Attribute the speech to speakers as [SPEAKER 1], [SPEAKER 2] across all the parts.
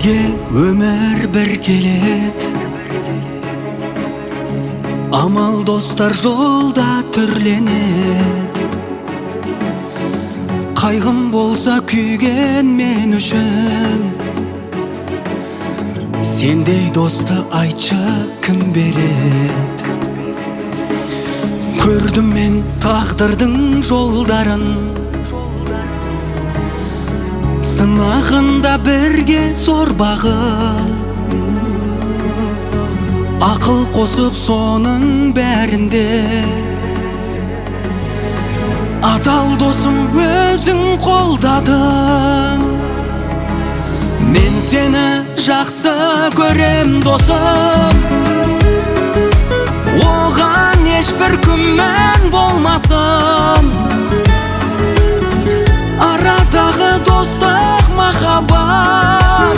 [SPEAKER 1] Бізге өмір бір келет, амал достар жолда түрленет. Қайғым болса күйген мен үшін, сендей досты айтшы кім берет. Көрдім мен тағдырдың жолдарын, сынағында бірге зор бағын. Ақыл қосып соның бәрінде, адал досым өзің қолдадың. Мен сені жақсы көрем досым, оған ешбір күмән болмасын. Арадағы достық махаббат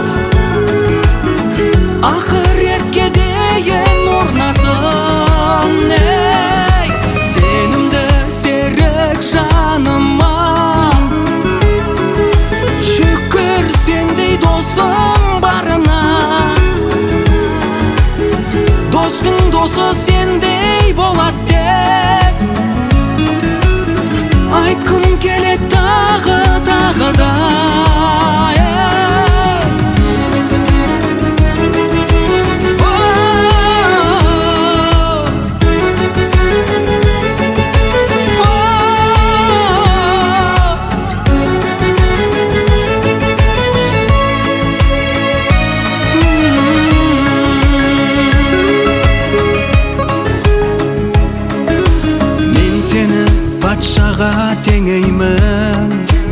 [SPEAKER 1] ақыретке дейін орнасын. Сенімді серік жаныма, шүкір сендей досым барына. Достың досы сендей болат деп айтқым келет тағы да. Патшаға теңеймін,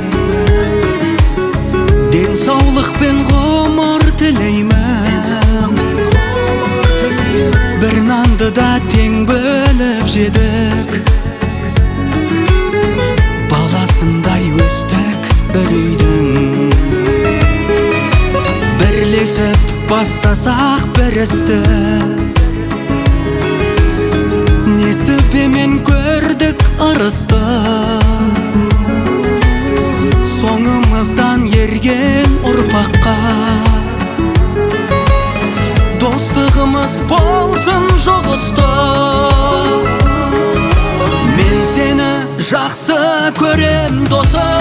[SPEAKER 1] денсаулық пен ғұмыр тілеймін. Бір нанды да тең бөліп жедік, баласындай өстік бір үйдің. Бірлесіп бастасақ бір істі, несібемен көрдік ырысты. Соңымыздан ерген ұрпаққа достығымыз болсын жұғысты. Мен сені жақсы көрем досым,